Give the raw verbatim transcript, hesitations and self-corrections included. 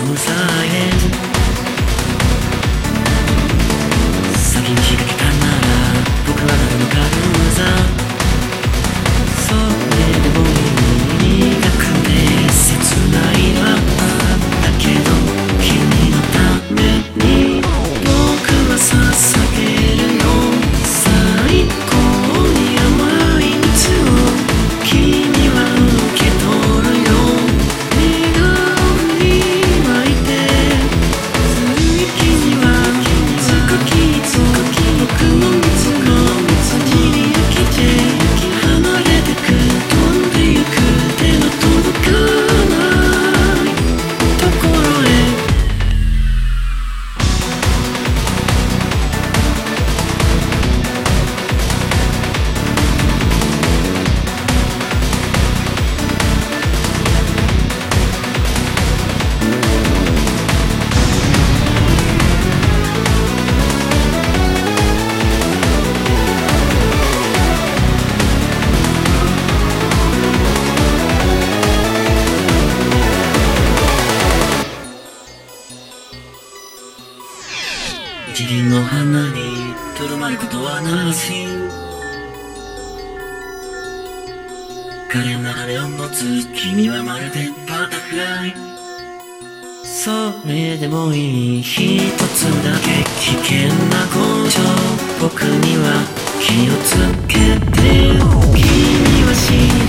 むさえ先に開けたなら僕は誰の軽さそれでもいい苦くて切ないわだけど君のために僕は捧げるよ最高に甘い蜜を君は受け取るよ笑顔に湧いてする息にはつくきつくき僕の蜜の味に飽きて離れてく飛んでゆく手の届かないところへ一輪の花にとどまることはなし可憐な羽を持つ君はまるでバタフライそれでもいい一つだけ危険な工場僕には気をつけて君は死